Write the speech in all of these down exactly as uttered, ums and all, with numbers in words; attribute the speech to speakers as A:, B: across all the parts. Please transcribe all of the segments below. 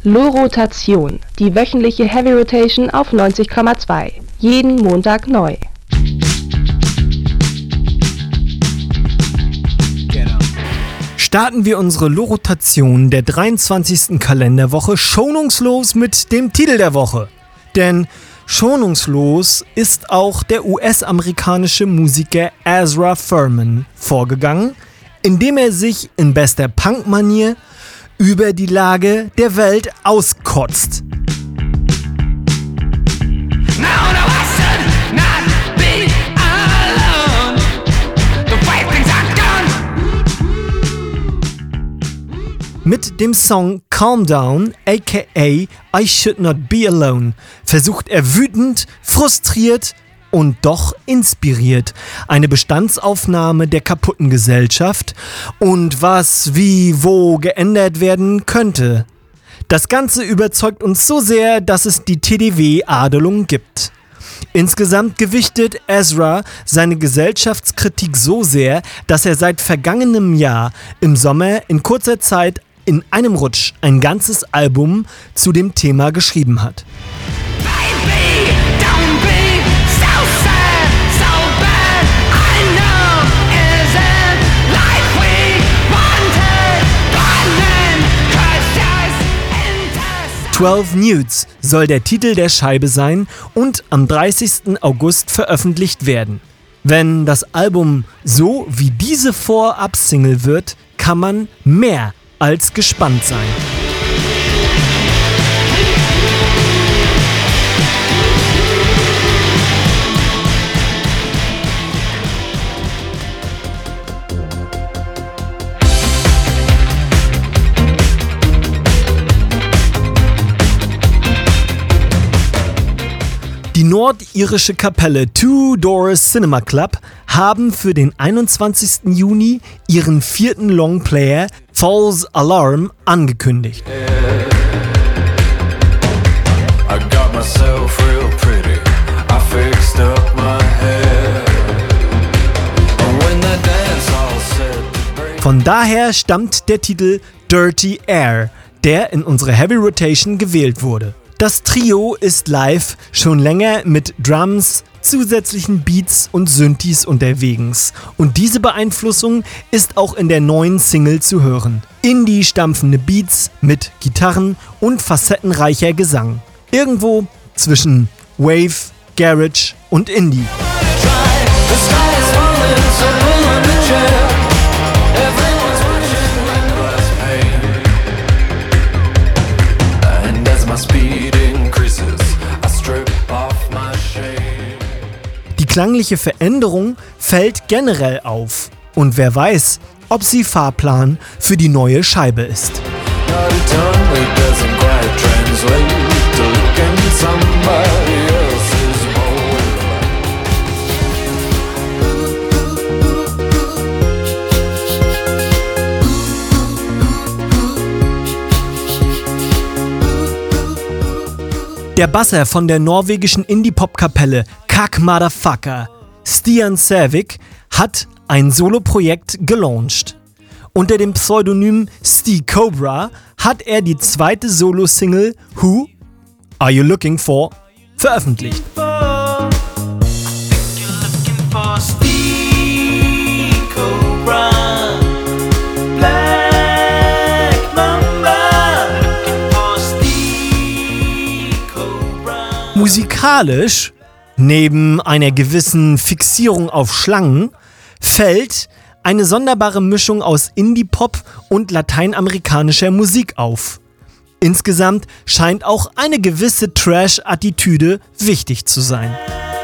A: Lo-Rotation, die wöchentliche Heavy Rotation auf neunzig Komma zwei. Jeden Montag neu.
B: Starten wir unsere Lo-Rotation der dreiundzwanzigsten Kalenderwoche schonungslos mit dem Titel der Woche. Denn schonungslos ist auch der U S-amerikanische Musiker Ezra Furman vorgegangen, indem er sich in bester Punk-Manier über die Lage der Welt auskotzt. Mit dem Song Calm Down, aka I Should Not Be Alone, versucht er wütend, frustriert und doch inspiriert eine Bestandsaufnahme der kaputten Gesellschaft und was, wie, wo geändert werden könnte. Das Ganze überzeugt uns so sehr, dass es die T D W-Adelung gibt. Insgesamt gewichtet Ezra seine Gesellschaftskritik so sehr, dass er seit vergangenem Jahr im Sommer in kurzer Zeit in einem Rutsch ein ganzes Album zu dem Thema geschrieben hat. zwölf Nudes soll der Titel der Scheibe sein und am dreißigsten August veröffentlicht werden. Wenn das Album so wie diese Vorab-Single wird, kann man mehr als gespannt sein. Die nordirische Kapelle Two Doors Cinema Club haben für den einundzwanzigsten Juni ihren vierten Longplayer False Alarm angekündigt. Von daher stammt der Titel Dirty Air, der in unsere Heavy Rotation gewählt wurde. Das Trio ist live schon länger mit Drums, zusätzlichen Beats und Synthes unterwegs. Und diese Beeinflussung ist auch in der neuen Single zu hören. Indie-stampfende Beats mit Gitarren und facettenreicher Gesang. Irgendwo zwischen Wave, Garage und Indie. Die klangliche Veränderung fällt generell auf. Und wer weiß, ob sie Fahrplan für die neue Scheibe ist. Der Basser von der norwegischen Indie-Pop-Kapelle Kak Motherfucker, Stian Sævik, hat ein Soloprojekt gelauncht. Unter dem Pseudonym Steve Cobra hat er die zweite Solo-Single Who Are You Looking For veröffentlicht. Musikalisch, neben einer gewissen Fixierung auf Schlangen, fällt eine sonderbare Mischung aus Indie-Pop und lateinamerikanischer Musik auf. Insgesamt scheint auch eine gewisse Trash-Attitüde wichtig zu sein.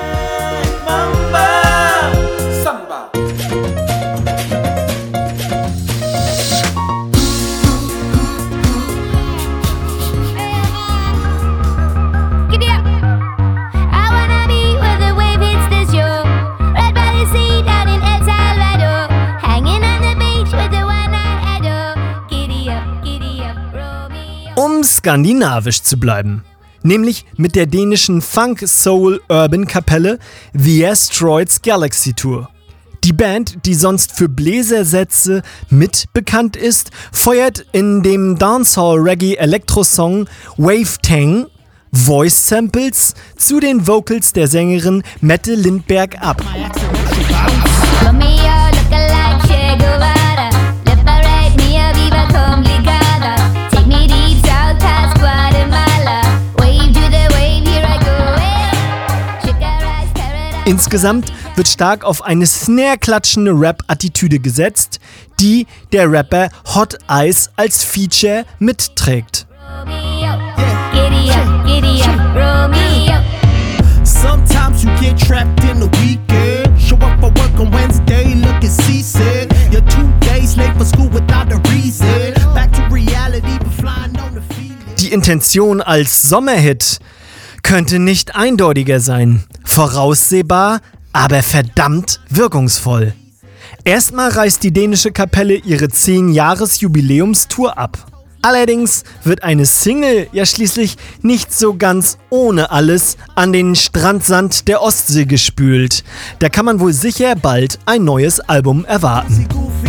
B: Um skandinavisch zu bleiben, nämlich mit der dänischen Funk-Soul-Urban-Kapelle The Asteroids Galaxy Tour. Die Band, die sonst für Bläsersätze mit bekannt ist, feuert in dem Dancehall-Reggae-Elektro-Song Wave Tang Voice-Samples zu den Vocals der Sängerin Mette Lindberg ab. Insgesamt wird stark auf eine snare-klatschende Rap-Attitüde gesetzt, die der Rapper Hot Eyes als Feature mitträgt.
C: Sometimes you get trapped in the weekend. Show up for work on Wednesday, looking seasick. You're two days late for school without a reason. Back to reality, but flying on the feeling.
B: Die Intention als Sommerhit könnte nicht eindeutiger sein. Voraussehbar, aber verdammt wirkungsvoll. Erstmal reißt die dänische Kapelle ihre zehn-Jahres-Jubiläumstour ab. Allerdings wird eine Single ja schließlich nicht so ganz ohne alles an den Strandsand der Ostsee gespült. Da kann man wohl sicher bald ein neues Album erwarten.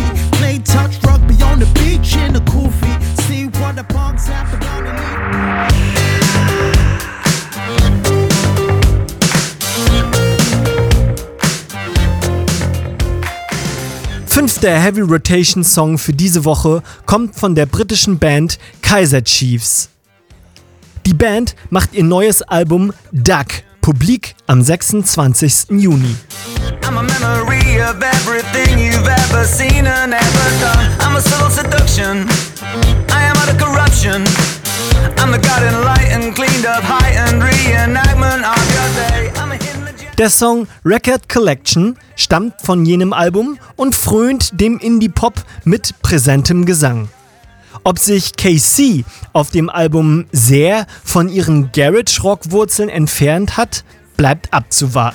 B: Fünfter Heavy Rotation Song für diese Woche kommt von der britischen Band Kaiser Chiefs. Die Band macht ihr neues Album Duck publik am sechsundzwanzigsten Juni. I'm a memory of everything you've ever seen and ever done. I'm a subtle seduction. I am out of corruption. I'm the God enlightened, cleaned up, heightened reenactment of your day. I'm a hidden agenda. Der Song Record Collection stammt von jenem Album und frönt dem Indie-Pop mit präsentem Gesang. Ob sich K C auf dem Album sehr von ihren Garage-Rock-Wurzeln entfernt hat, bleibt abzuwarten.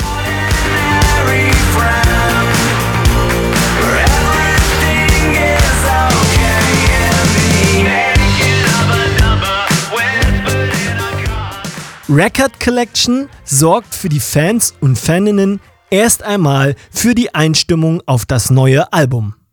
B: Record Collection sorgt für die Fans und Faninnen erst einmal für die Einstimmung auf das neue Album.